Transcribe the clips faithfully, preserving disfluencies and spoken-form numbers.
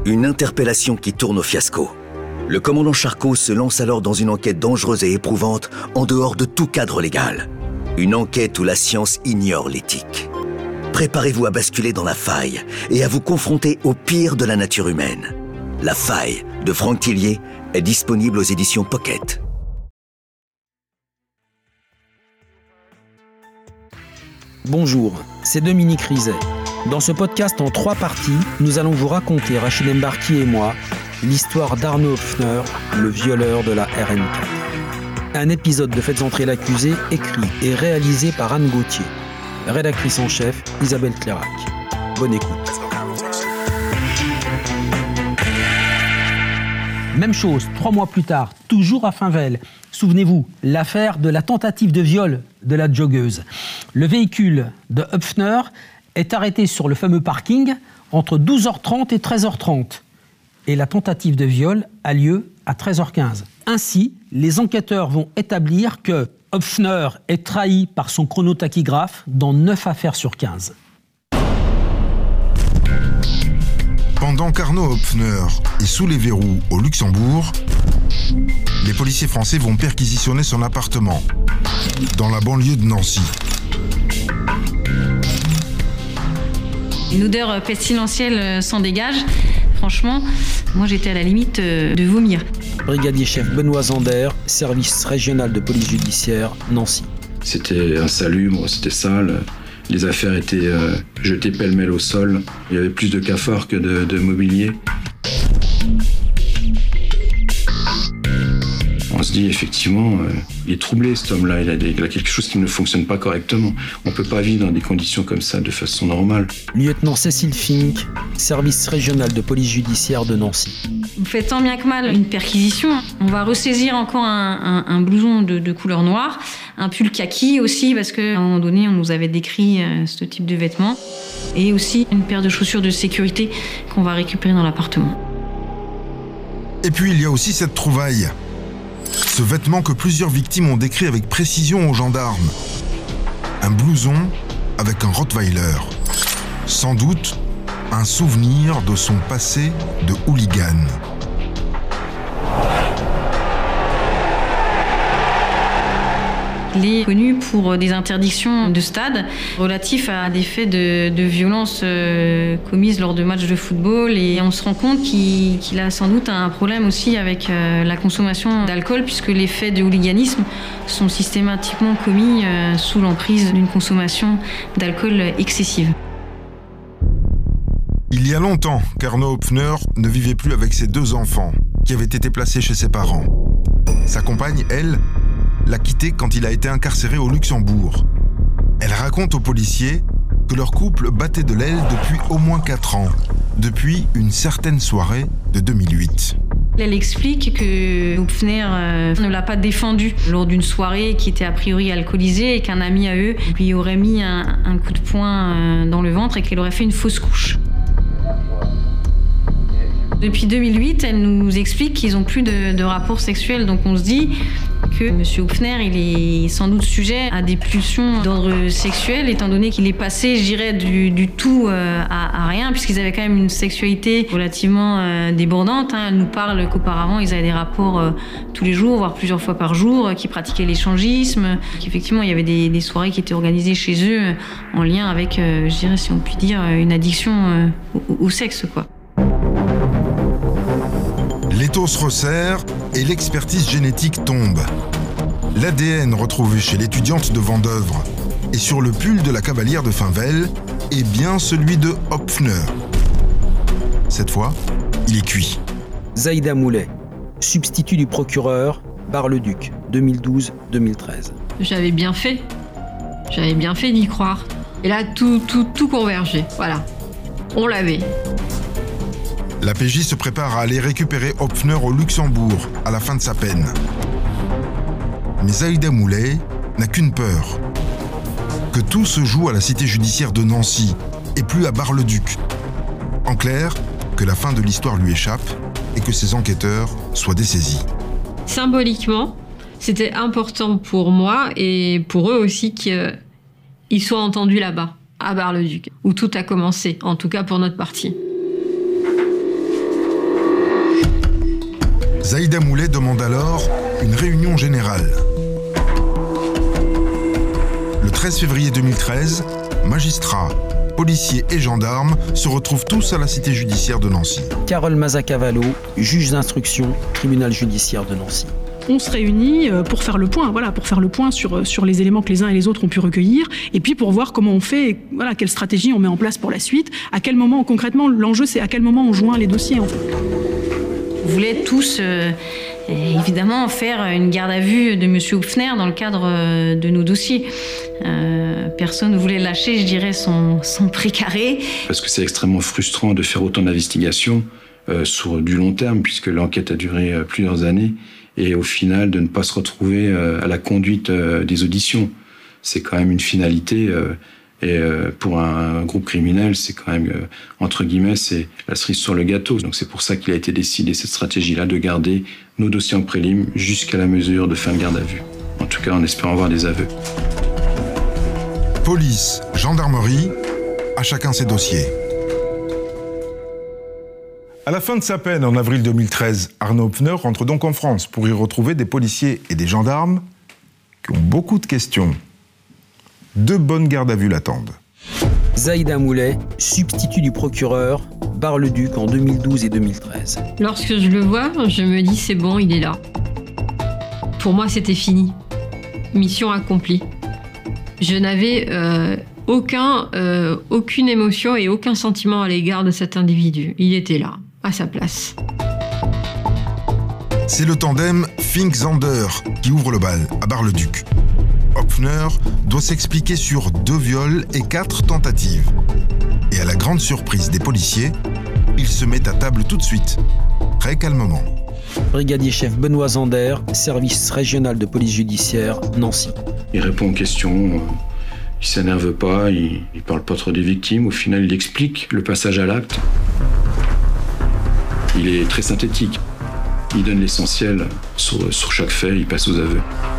Une interpellation qui tourne au fiasco. Le commandant Charcot se lance alors dans une enquête dangereuse et éprouvante en dehors de tout cadre légal. Une enquête où la science ignore l'éthique. Préparez-vous à basculer dans la faille et à vous confronter au pire de la nature humaine. La faille de Franck Tillier est disponible aux éditions Pocket. Bonjour, c'est Dominique Rizet. Dans ce podcast en trois parties, nous allons vous raconter, Rachid Embarki et moi, l'histoire d'Arnaud Höpfner, le violeur de la R N quatre. Un épisode de Faites entrer l'accusé, écrit et réalisé par Anne Gauthier. Rédactrice en chef, Isabelle Clairac. Bonne écoute. Même chose, trois mois plus tard, toujours à Finvel. Souvenez-vous, l'affaire de la tentative de viol de la joggeuse. Le véhicule de Höpfner est arrêté sur le fameux parking entre douze heures trente et treize heures trente. Et la tentative de viol a lieu à treize heures quinze. Ainsi, les enquêteurs vont établir que Höpfner est trahi par son chronotachygraphe dans neuf affaires sur quinze. Pendant qu'Arnaud Höpfner est sous les verrous au Luxembourg, les policiers français vont perquisitionner son appartement, dans la banlieue de Nancy. Une odeur pestilentielle s'en dégage. Franchement, moi j'étais à la limite de vomir. Brigadier chef Benoît Zander, service régional de police judiciaire, Nancy. C'était insalubre, c'était sale. Les affaires étaient euh, jetées pêle-mêle au sol. Il y avait plus de cafards que de, de mobilier. On se dit effectivement, euh, il est troublé cet homme-là, il a, des, il a quelque chose qui ne fonctionne pas correctement. On ne peut pas vivre dans des conditions comme ça de façon normale. Lieutenant Cécile Fink, service régional de police judiciaire de Nancy. On fait tant bien que mal une perquisition. On va ressaisir encore un, un, un blouson de, de couleur noire, un pull kaki aussi, parce qu'à un moment donné, on nous avait décrit euh, ce type de vêtements. Et aussi une paire de chaussures de sécurité qu'on va récupérer dans l'appartement. Et puis il y a aussi cette trouvaille. Ce vêtement que plusieurs victimes ont décrit avec précision aux gendarmes. Un blouson avec un Rottweiler. Sans doute un souvenir de son passé de hooligan. Il est connu pour des interdictions de stade relatifs à des faits de, de violence euh, commises lors de matchs de football. Et on se rend compte qu'il, qu'il a sans doute un problème aussi avec euh, la consommation d'alcool, puisque les faits de hooliganisme sont systématiquement commis euh, sous l'emprise d'une consommation d'alcool excessive. Il y a longtemps qu'Arnaud Höpfner ne vivait plus avec ses deux enfants, qui avaient été placés chez ses parents. Sa compagne, elle, l'a quitté quand il a été incarcéré au Luxembourg. Elle raconte aux policiers que leur couple battait de l'aile depuis au moins quatre ans, depuis une certaine soirée de deux mille huit. Elle explique que Höpfner euh, ne l'a pas défendue lors d'une soirée qui était a priori alcoolisée et qu'un ami à eux lui aurait mis un, un coup de poing euh, dans le ventre et qu'elle aurait fait une fausse couche. Depuis deux mille huit, elle nous explique qu'ils n'ont plus de, de rapports sexuels, donc on se dit que M. Höpfner, il est sans doute sujet à des pulsions d'ordre sexuel, étant donné qu'il est passé, je dirais, du, du tout euh, à, à rien, puisqu'ils avaient quand même une sexualité relativement euh, débordante. Hein. Elle nous parle qu'auparavant, ils avaient des rapports euh, tous les jours, voire plusieurs fois par jour, euh, qu'ils pratiquaient l'échangisme, qu'effectivement, il y avait des, des soirées qui étaient organisées chez eux euh, en lien avec, euh, je dirais, si on peut dire, une addiction euh, au, au sexe, quoi. L'étau se resserre et l'expertise génétique tombe. L'A D N retrouvé chez l'étudiante de Vendeuvre et sur le pull de la cavalière de Finvel est bien celui de Höpfner. Cette fois, il est cuit. Zaïda Moulet, substitut du procureur, Bar-le-Duc, deux mille douze deux mille treize. J'avais bien fait. J'avais bien fait d'y croire. Et là, tout, tout, tout convergeait. Voilà. On l'avait. La P J se prépare à aller récupérer Höpfner au Luxembourg à la fin de sa peine. Mais Zaïda Moulet n'a qu'une peur. Que tout se joue à la cité judiciaire de Nancy et plus à Bar-le-Duc. En clair, que la fin de l'histoire lui échappe et que ses enquêteurs soient dessaisis. Symboliquement, c'était important pour moi et pour eux aussi qu'ils soient entendus là-bas, à Bar-le-Duc, où tout a commencé, en tout cas pour notre partie. Zaïda Moulet demande alors une réunion générale. Le treize février deux mille treize, magistrats, policiers et gendarmes se retrouvent tous à la cité judiciaire de Nancy. Carole Mazacavallo, juge d'instruction, tribunal judiciaire de Nancy. On se réunit pour faire le point, voilà, pour faire le point sur, sur les éléments que les uns et les autres ont pu recueillir, et puis pour voir comment on fait, voilà, quelle stratégie on met en place pour la suite, à quel moment, concrètement, l'enjeu c'est à quel moment on joint les dossiers en fait. On voulait tous, euh, évidemment, faire une garde à vue de M. Hupfner dans le cadre euh, de nos dossiers. Euh, personne ne voulait lâcher, je dirais, son, son précaré. Parce que c'est extrêmement frustrant de faire autant d'investigations euh, sur du long terme, puisque l'enquête a duré euh, plusieurs années, et au final de ne pas se retrouver euh, à la conduite euh, des auditions. C'est quand même une finalité... Euh, Et pour un groupe criminel, c'est quand même, entre guillemets, c'est la cerise sur le gâteau. Donc c'est pour ça qu'il a été décidé, cette stratégie-là, de garder nos dossiers en prélim jusqu'à la mesure de fin de garde à vue. En tout cas, en espérant avoir des aveux. Police, gendarmerie, à chacun ses dossiers. À la fin de sa peine, en avril deux mille treize, Arnaud Hupfner rentre donc en France pour y retrouver des policiers et des gendarmes qui ont beaucoup de questions. Deux bonnes gardes à vue l'attendent. Zaïda Moulet, substitut du procureur, Bar-le-Duc en deux mille douze et deux mille treize. Lorsque je le vois, je me dis c'est bon, il est là. Pour moi, c'était fini. Mission accomplie. Je n'avais euh, aucun, euh, aucune émotion et aucun sentiment à l'égard de cet individu. Il était là, à sa place. C'est le tandem Fink-Zander qui ouvre le bal à Bar-le-Duc. Hupfner doit s'expliquer sur deux viols et quatre tentatives. Et à la grande surprise des policiers, il se met à table tout de suite, très calmement. Brigadier chef Benoît Zander, service régional de police judiciaire, Nancy. Il répond aux questions, il s'énerve pas, il, il parle pas trop des victimes. Au final, il explique le passage à l'acte. Il est très synthétique. Il donne l'essentiel sur, sur chaque fait, il passe aux aveux.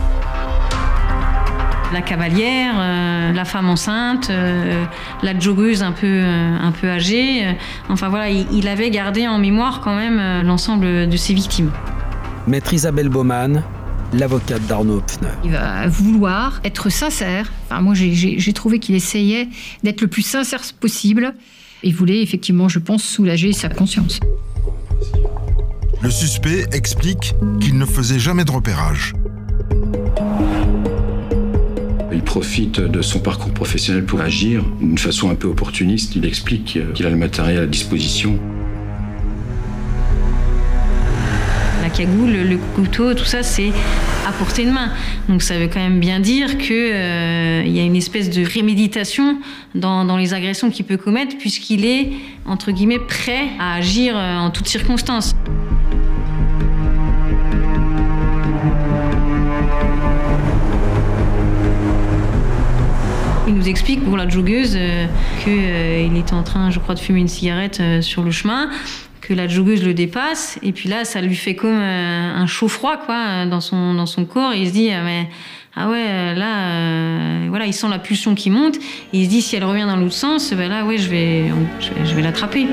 La cavalière, euh, la femme enceinte, euh, la joggeuse un peu, euh, un peu âgée. Euh, enfin voilà, il, il avait gardé en mémoire quand même euh, l'ensemble de ses victimes. Maître Isabelle Baumann, l'avocate d'Arnaud Hupfner. Il va vouloir être sincère. Enfin, moi, j'ai, j'ai, j'ai trouvé qu'il essayait d'être le plus sincère possible. Il voulait effectivement, je pense, soulager sa conscience. Le suspect explique qu'il ne faisait jamais de repérage. Il profite de son parcours professionnel pour agir d'une façon un peu opportuniste. Il explique qu'il a le matériel à disposition. La cagoule, le couteau, tout ça, c'est à portée de main. Donc ça veut quand même bien dire qu'il euh, y a une espèce de préméditation dans, dans les agressions qu'il peut commettre, puisqu'il est, entre guillemets, prêt à agir en toutes circonstances. Il nous explique pour la joggeuse euh, qu'il euh, était en train, je crois, de fumer une cigarette euh, sur le chemin, que la joggeuse le dépasse, et puis là, ça lui fait comme euh, un chaud-froid quoi, dans son, dans son corps, et il se dit ah, mais, ah ouais, là, euh, voilà, il sent la pulsion qui monte, et il se dit si elle revient dans l'autre sens, ben là, ouais, je vais, je vais, je vais l'attraper.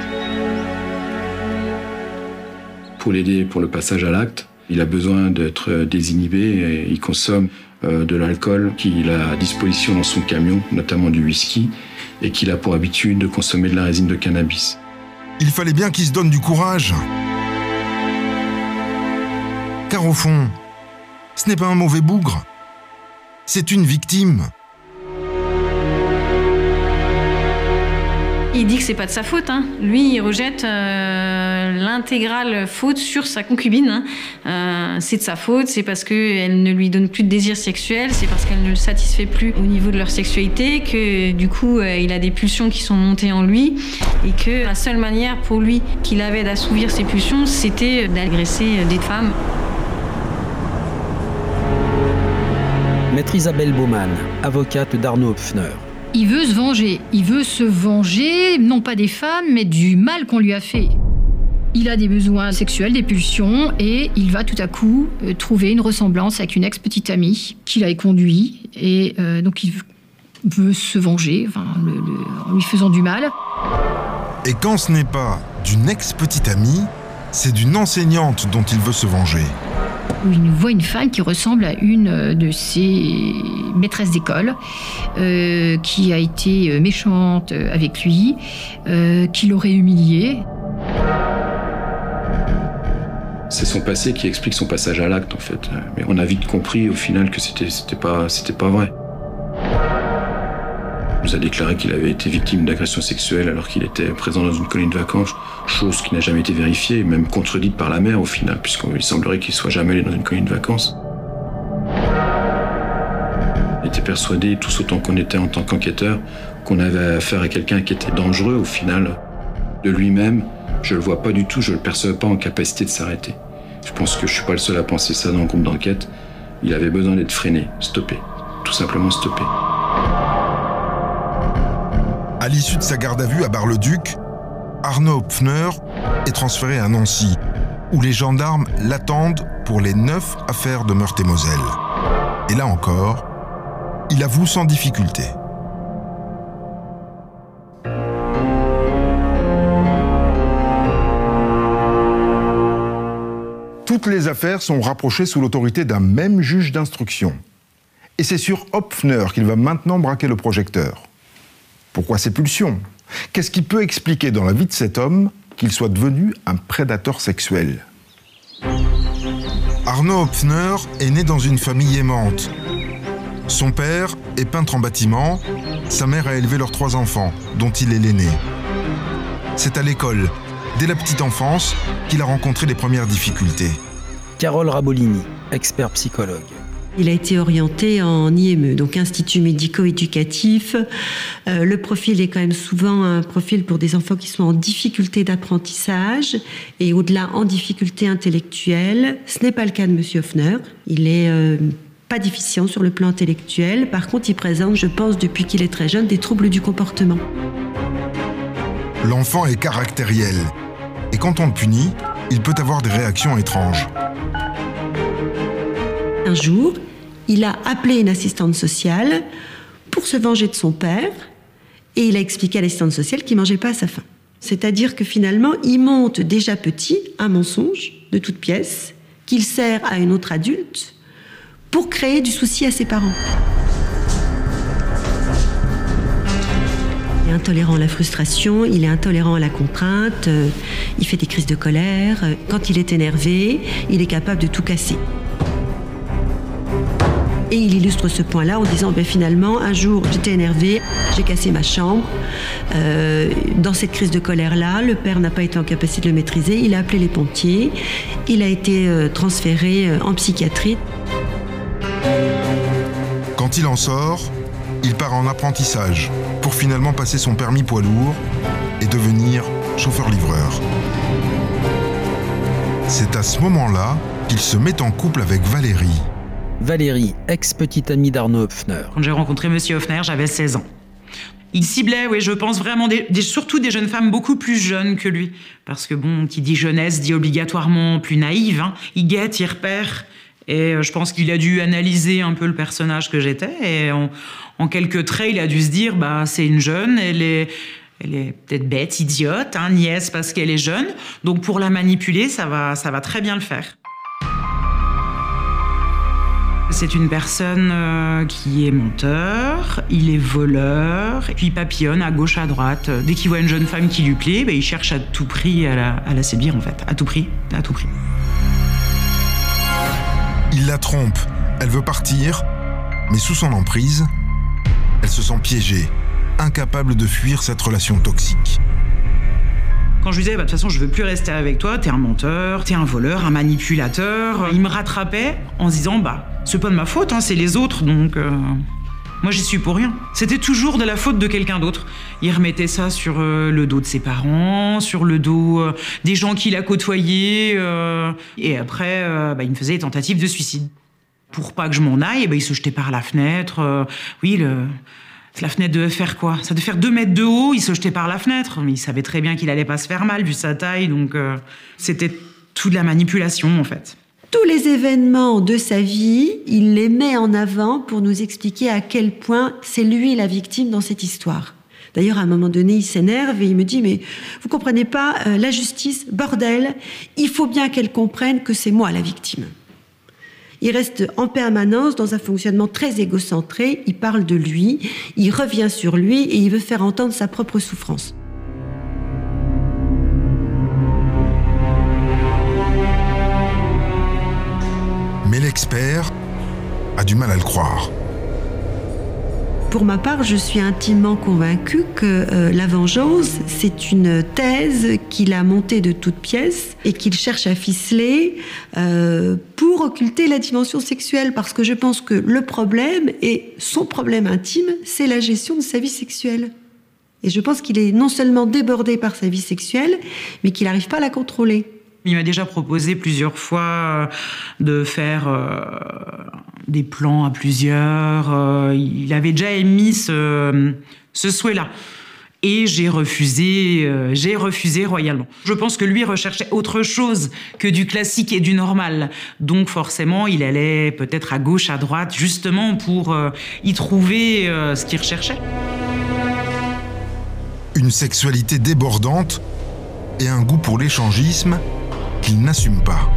Pour l'aider pour le passage à l'acte, il a besoin d'être désinhibé, et il consomme Euh, de l'alcool qu'il a à disposition dans son camion, notamment du whisky, et qu'il a pour habitude de consommer de la résine de cannabis. Il fallait bien qu'il se donne du courage. Car au fond, ce n'est pas un mauvais bougre. C'est une victime. Il dit que c'est pas de sa faute. Hein. Lui, il rejette euh, l'intégrale faute sur sa concubine. Hein. Euh, c'est de sa faute, c'est parce qu'elle ne lui donne plus de désir sexuel, c'est parce qu'elle ne le satisfait plus au niveau de leur sexualité, que du coup, euh, il a des pulsions qui sont montées en lui, et que la seule manière pour lui qu'il avait d'assouvir ses pulsions, c'était d'agresser des femmes. Maître Isabelle Baumann, avocate d'Arnaud Hupfner. Il veut se venger. Il veut se venger, non pas des femmes, mais du mal qu'on lui a fait. Il a des besoins sexuels, des pulsions, et il va tout à coup euh, trouver une ressemblance avec une ex-petite amie qui l'a conduit, et euh, donc il veut, veut se venger, enfin, le, le, en lui faisant du mal. Et quand ce n'est pas d'une ex-petite amie, C'est d'une enseignante dont il veut se venger. Il voit une femme qui ressemble à une de ses maîtresses d'école, euh, qui a été méchante avec lui, euh, qui l'aurait humilié. C'est son passé qui explique son passage à l'acte, en fait. Mais on a vite compris, au final, que c'était, c'était pas, c'était pas vrai. Il nous a déclaré qu'il avait été victime d'agression sexuelle alors qu'il était présent dans une colonie de vacances, chose qui n'a jamais été vérifiée, même contredite par la mère, au final, puisqu'il semblerait qu'il soit jamais allé dans une colonie de vacances. On était persuadés, tous autant qu'on était en tant qu'enquêteurs, qu'on avait affaire à quelqu'un qui était dangereux, au final, de lui-même. Je le vois pas du tout, je le perçois pas en capacité de s'arrêter. Je pense que je suis pas le seul à penser ça dans le groupe d'enquête. Il avait besoin d'être freiné, stoppé. Tout simplement stoppé. À l'issue de sa garde à vue à Bar-le-Duc, Arnaud Hopfner est transféré à Nancy, où les gendarmes l'attendent pour les neuf affaires de Meurthe-et-Moselle. Et là encore, il avoue sans difficulté. Toutes les affaires sont rapprochées sous l'autorité d'un même juge d'instruction. Et c'est sur Hopfner qu'il va maintenant braquer le projecteur. Pourquoi ces pulsions ? Qu'est-ce qui peut expliquer dans la vie de cet homme qu'il soit devenu un prédateur sexuel ? Arnaud Hopfner est né dans une famille aimante. Son père est peintre en bâtiment, sa mère a élevé leurs trois enfants, dont il est l'aîné. C'est à l'école, dès la petite enfance, qu'il a rencontré les premières difficultés. Carole Rabolini, expert psychologue. Il a été orienté en I M E, donc Institut médico-éducatif. Euh, le profil est quand même souvent un profil pour des enfants qui sont en difficulté d'apprentissage et au-delà en difficulté intellectuelle. Ce n'est pas le cas de M. Hopfner. Il est euh, pas déficient sur le plan intellectuel. Par contre, il présente, je pense, depuis qu'il est très jeune, des troubles du comportement. L'enfant est caractériel. Et quand on le punit, il peut avoir des réactions étranges. Un jour, il a appelé une assistante sociale pour se venger de son père et il a expliqué à l'assistante sociale qu'il ne mangeait pas à sa faim. C'est-à-dire que finalement, il monte déjà petit un mensonge de toute pièce qu'il sert à une autre adulte pour créer du souci à ses parents. Il est intolérant à la frustration, il est intolérant à la contrainte, euh, il fait des crises de colère. Quand il est énervé, il est capable de tout casser. Et il illustre ce point-là en disant, ben finalement, un jour, j'étais énervé, j'ai cassé ma chambre. Euh, dans cette crise de colère-là, le père n'a pas été en capacité de le maîtriser. Il a appelé les pompiers. Il a été euh, transféré euh, en psychiatrie. Quand il en sort, il part en apprentissage pour finalement passer son permis poids lourd et devenir chauffeur-livreur. C'est à ce moment-là qu'il se met en couple avec Valérie. Valérie, ex-petite amie d'Arnaud Hopfner. Quand j'ai rencontré Monsieur Hopfner, j'avais seize ans. Il ciblait, oui, je pense vraiment, des, des, surtout des jeunes femmes beaucoup plus jeunes que lui. Parce que bon, qui dit jeunesse dit obligatoirement plus naïve. Hein. Il guette, il repère. Et je pense qu'il a dû analyser un peu le personnage que j'étais. Et en, en quelques traits, il a dû se dire, bah, c'est une jeune, elle est... Elle est peut-être bête, idiote, hein, nièce parce qu'elle est jeune. Donc pour la manipuler, ça va, ça va très bien le faire. C'est une personne euh, qui est menteur, il est voleur, puis il papillonne à gauche, à droite. Dès qu'il voit une jeune femme qui lui plaît, bah, il cherche à tout prix à la, à la séduire en fait. À tout prix, à tout prix. Il la trompe, elle veut partir, mais sous son emprise, elle se sent piégée, incapable de fuir cette relation toxique. Quand je lui disais, bah, de toute façon, je veux plus rester avec toi, t'es un menteur, t'es un voleur, un manipulateur, il me rattrapait en se disant, bah, c'est pas de ma faute, hein, c'est les autres, donc euh, moi j'y suis pour rien. C'était toujours de la faute de quelqu'un d'autre. Il remettait ça sur euh, le dos de ses parents, sur le dos euh, des gens qu'il a côtoyés, euh, et après, euh, bah, il me faisait des tentatives de suicide. Pour pas que je m'en aille, bah, il se jetait par la fenêtre. Euh, oui, le... La fenêtre devait faire quoi ? Ça devait faire deux mètres de haut, il se jetait par la fenêtre. Mais il savait très bien qu'il allait pas se faire mal vu sa taille, donc euh, c'était toute la manipulation en fait. Tous les événements de sa vie, il les met en avant pour nous expliquer à quel point c'est lui la victime dans cette histoire. D'ailleurs, à un moment donné, il s'énerve et il me dit « Mais vous comprenez pas, euh, la justice, bordel, il faut bien qu'elle comprenne que c'est moi la victime. » Il reste en permanence dans un fonctionnement très égocentré, il parle de lui, il revient sur lui et il veut faire entendre sa propre souffrance. Mais l'expert a du mal à le croire. Pour ma part, je suis intimement convaincue que euh, la vengeance, c'est une thèse qu'il a montée de toutes pièces et qu'il cherche à ficeler euh, pour occulter la dimension sexuelle. Parce que je pense que le problème, et son problème intime, c'est la gestion de sa vie sexuelle. Et je pense qu'il est non seulement débordé par sa vie sexuelle, mais qu'il n'arrive pas à la contrôler. Il m'a déjà proposé plusieurs fois de faire euh, des plans à plusieurs. Euh, il avait déjà émis ce, ce souhait-là. Et j'ai refusé, euh, j'ai refusé royalement. Je pense que lui recherchait autre chose que du classique et du normal. Donc forcément, il allait peut-être à gauche, à droite, justement pour euh, y trouver euh, ce qu'il recherchait. Une sexualité débordante et un goût pour l'échangisme qu'il n'assume pas.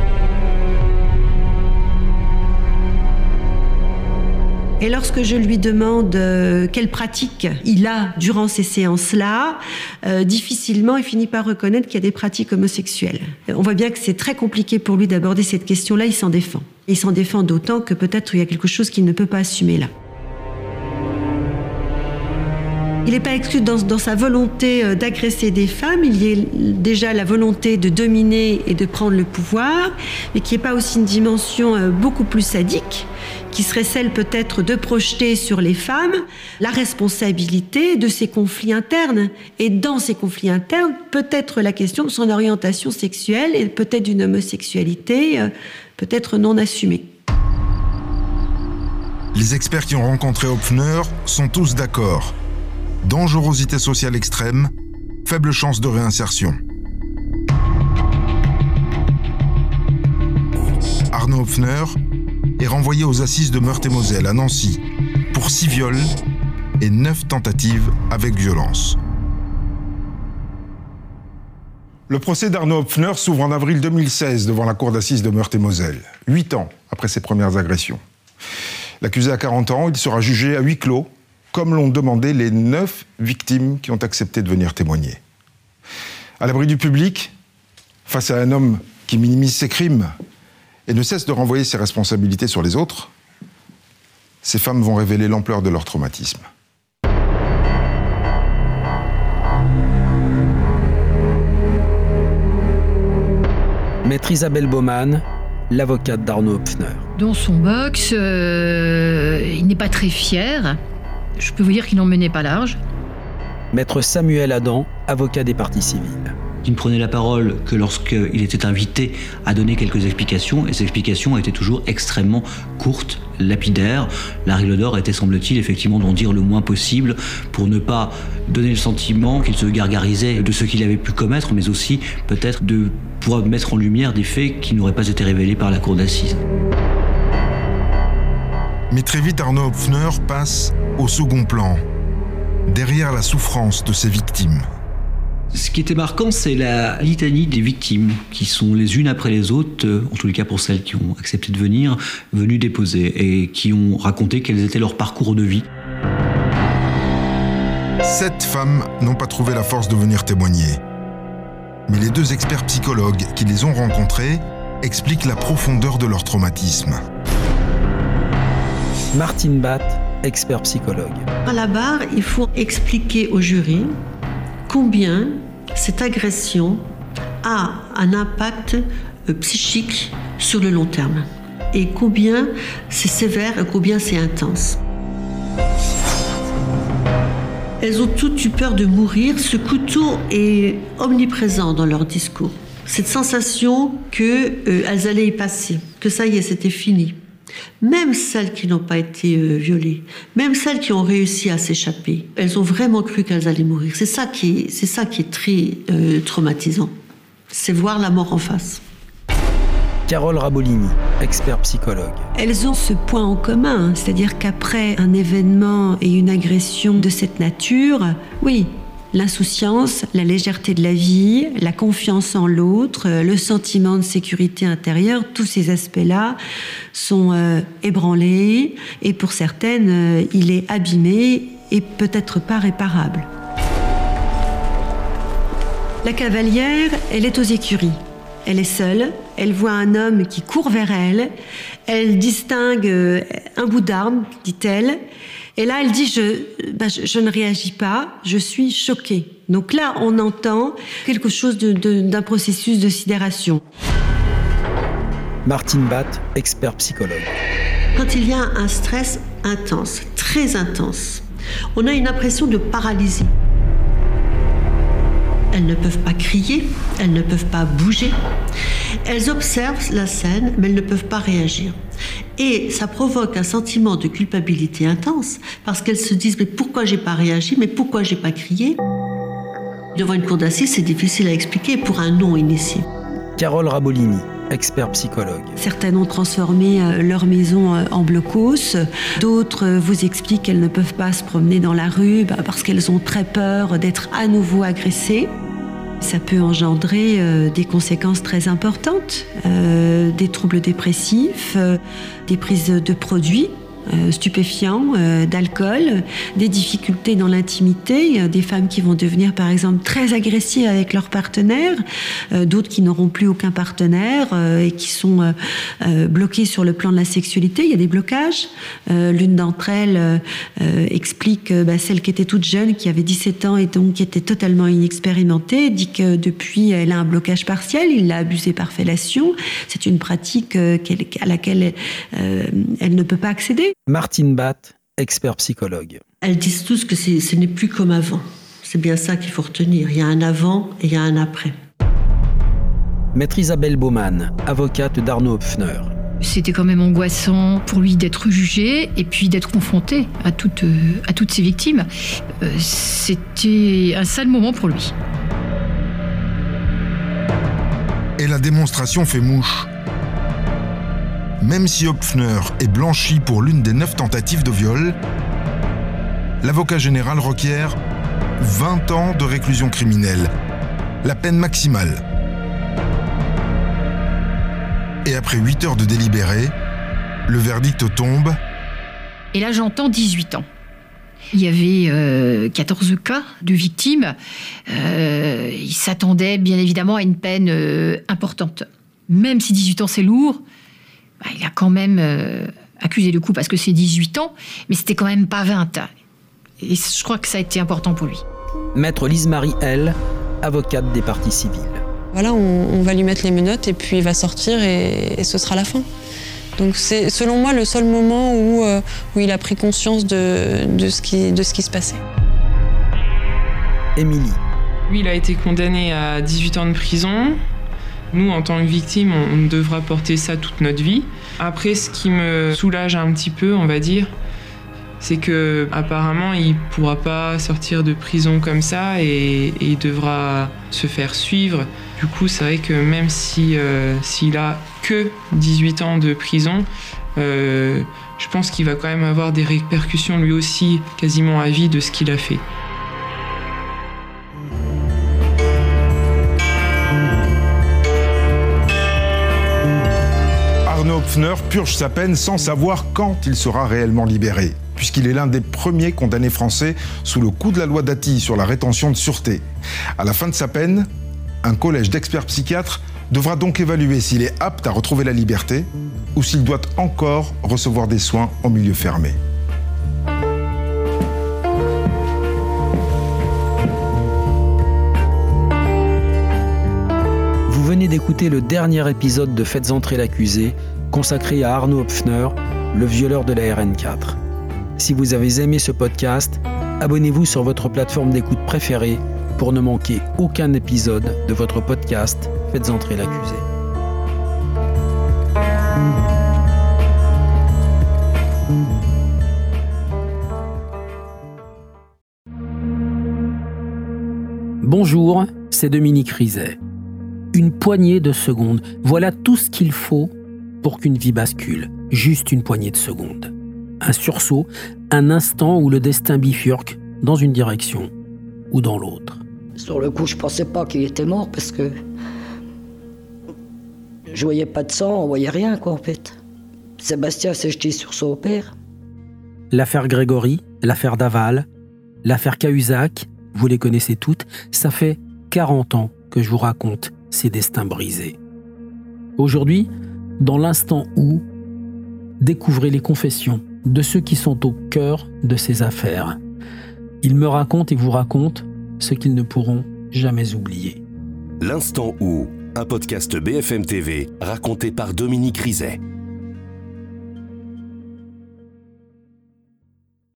Et lorsque je lui demande euh, quelle pratique il a durant ces séances-là, euh, difficilement il finit par reconnaître qu'il y a des pratiques homosexuelles. On voit bien que c'est très compliqué pour lui d'aborder cette question-là, il s'en défend. Il s'en défend d'autant que peut-être il y a quelque chose qu'il ne peut pas assumer là. Il n'est pas exclu dans, dans sa volonté d'agresser des femmes, il y a déjà la volonté de dominer et de prendre le pouvoir, mais qui n'est pas aussi une dimension beaucoup plus sadique, qui serait celle peut-être de projeter sur les femmes la responsabilité de ces conflits internes. Et dans ces conflits internes, peut-être la question de son orientation sexuelle et peut-être d'une homosexualité peut-être non assumée. Les experts qui ont rencontré Höpfner sont tous d'accord. Dangerosité sociale extrême, faible chance de réinsertion. Arno Höpfner est renvoyé aux assises de Meurthe-et-Moselle à Nancy pour six viols et neuf tentatives avec violence. Le procès d'Arno Höpfner s'ouvre en avril deux mille seize devant la cour d'assises de Meurthe-et-Moselle, huit ans après ses premières agressions. L'accusé a quarante ans, il sera jugé à huis clos, comme l'ont demandé les neuf victimes qui ont accepté de venir témoigner. À l'abri du public, face à un homme qui minimise ses crimes et ne cesse de renvoyer ses responsabilités sur les autres, ces femmes vont révéler l'ampleur de leur traumatisme. Maître Isabelle Baumann, l'avocate d'Arno Höpfner. Dans son box, euh, il n'est pas très fier. Je peux vous dire qu'il n'en menait pas large. Maître Samuel Adam, avocat des parties civiles. Il ne prenait la parole que lorsqu'il était invité à donner quelques explications, et ces explications étaient toujours extrêmement courtes, lapidaires. La règle d'or était, semble-t-il, effectivement d'en dire le moins possible pour ne pas donner le sentiment qu'il se gargarisait de ce qu'il avait pu commettre, mais aussi peut-être de pouvoir mettre en lumière des faits qui n'auraient pas été révélés par la cour d'assises. Mais très vite, Arno Höpfner passe au second plan, derrière la souffrance de ses victimes. Ce qui était marquant, c'est la litanie des victimes, qui sont les unes après les autres, en tous les cas pour celles qui ont accepté de venir, venues déposer, et qui ont raconté quels étaient leurs parcours de vie. Sept femmes n'ont pas trouvé la force de venir témoigner. Mais les deux experts psychologues qui les ont rencontrés expliquent la profondeur de leur traumatisme. Martine Batt, expert psychologue. À la barre, il faut expliquer au jury combien cette agression a un impact psychique sur le long terme et combien c'est sévère et combien c'est intense. Elles ont toutes eu peur de mourir. Ce couteau est omniprésent dans leur discours. Cette sensation qu'elles euh, allaient y passer, que ça y est, c'était fini. Même celles qui n'ont pas été euh, violées, même celles qui ont réussi à s'échapper, elles ont vraiment cru qu'elles allaient mourir. C'est ça qui est, c'est ça qui est très euh, traumatisant. C'est voir la mort en face. Carole Rabolini, expert psychologue. Elles ont ce point en commun, c'est-à-dire qu'après un événement et une agression de cette nature, oui, l'insouciance, la légèreté de la vie, la confiance en l'autre, le sentiment de sécurité intérieure, tous ces aspects-là sont euh, ébranlés et pour certaines, euh, il est abîmé et peut-être pas réparable. La cavalière, elle est aux écuries. Elle est seule, elle voit un homme qui court vers elle, elle distingue un bout d'arme, dit-elle, et là elle dit je, ben, je, je ne réagis pas, je suis choquée. Donc là on entend quelque chose de, de, d'un processus de sidération. Martine Batt, expert psychologue. Quand il y a un stress intense, très intense, on a une impression de paralysie. Elles ne peuvent pas crier, elles ne peuvent pas bouger. Elles observent la scène, mais elles ne peuvent pas réagir. Et ça provoque un sentiment de culpabilité intense, parce qu'elles se disent « mais pourquoi j'ai pas réagi, mais pourquoi j'ai pas crié ?» Devant une cour d'assises, c'est difficile à expliquer pour un non-initié. Carole Rabolini, expert psychologue. Certaines ont transformé leur maison en blocos, d'autres vous expliquent qu'elles ne peuvent pas se promener dans la rue parce qu'elles ont très peur d'être à nouveau agressées. Ça peut engendrer euh, des conséquences très importantes, euh, des troubles dépressifs, euh, des prises de produits euh, stupéfiants, euh, d'alcool, des difficultés dans l'intimité, euh, des femmes qui vont devenir par exemple très agressives avec leur partenaire, euh, d'autres qui n'auront plus aucun partenaire euh, et qui sont euh, euh, bloquées sur le plan de la sexualité. Il y a des blocages. Euh, l'une d'entre elles euh, euh, explique, euh, bah, celle qui était toute jeune, qui avait dix-sept ans et donc qui était totalement inexpérimentée, dit que depuis elle a un blocage partiel, il l'a abusée par fellation. C'est une pratique euh, à laquelle euh, elle ne peut pas accéder. Martine Batt, expert psychologue. Elles disent tous que c'est, ce n'est plus comme avant. C'est bien ça qu'il faut retenir. Il y a un avant et il y a un après. Maître Isabelle Baumann, avocate d'Arnaud Höpfner. C'était quand même angoissant pour lui d'être jugé et puis d'être confronté à toutes, à toutes ses victimes. C'était un sale moment pour lui. Et la démonstration fait mouche. Même si Höpfner est blanchi pour l'une des neuf tentatives de viol, l'avocat général requiert vingt ans de réclusion criminelle, la peine maximale. Et après huit heures de délibéré, le verdict tombe. Et là, j'entends dix-huit ans. Il y avait euh, quatorze cas de victimes. Euh, il s'attendait bien évidemment à une peine euh, importante. Même si dix-huit ans, c'est lourd, bah, il a quand même euh, accusé le coup parce que c'est dix-huit ans, mais c'était quand même pas vingt. Et je crois que ça a été important pour lui. Maître Lise-Marie L, avocate des parties civiles. Voilà, on, on va lui mettre les menottes et puis il va sortir et, et ce sera la fin. Donc c'est, selon moi, le seul moment où, euh, où il a pris conscience de, de, ce qui, de ce qui se passait. Émilie. Lui, il a été condamné à dix-huit ans de prison. Nous, en tant que victime, on devra porter ça toute notre vie. Après, ce qui me soulage un petit peu, on va dire, c'est que apparemment, il pourra pas sortir de prison comme ça et, et il devra se faire suivre. Du coup, c'est vrai que même si euh, s'il a que dix-huit ans de prison, euh, je pense qu'il va quand même avoir des répercussions lui aussi quasiment à vie de ce qu'il a fait. Arnaud Höpfner purge sa peine sans savoir quand il sera réellement libéré, puisqu'il est l'un des premiers condamnés français sous le coup de la loi Dati sur la rétention de sûreté. À la fin de sa peine, un collège d'experts psychiatres devra donc évaluer s'il est apte à retrouver la liberté ou s'il doit encore recevoir des soins en milieu fermé. Vous venez d'écouter le dernier épisode de Faites entrer l'accusé, consacré à Arnaud Höpfner, le violeur de la R N quatre. Si vous avez aimé ce podcast, abonnez-vous sur votre plateforme d'écoute préférée pour ne manquer aucun épisode de votre podcast Faites entrer l'accusé. Bonjour, c'est Dominique Rizet. Une poignée de secondes. Voilà tout ce qu'il faut pour qu'une vie bascule. Juste une poignée de secondes. Un sursaut, un instant où le destin bifurque dans une direction ou dans l'autre. Sur le coup, je pensais pas qu'il était mort parce que je voyais pas de sang, on voyait rien quoi en fait. Sébastien s'est jeté sur son père. L'affaire Grégory, l'affaire Daval, l'affaire Cahuzac, vous les connaissez toutes, ça fait quarante ans que je vous raconte ces destins brisés. Aujourd'hui, dans l'instant où, découvrez les confessions de ceux qui sont au cœur de ces affaires. Ils me racontent et vous racontent ce qu'ils ne pourront jamais oublier. L'instant où, un podcast B F M T V raconté par Dominique Rizet.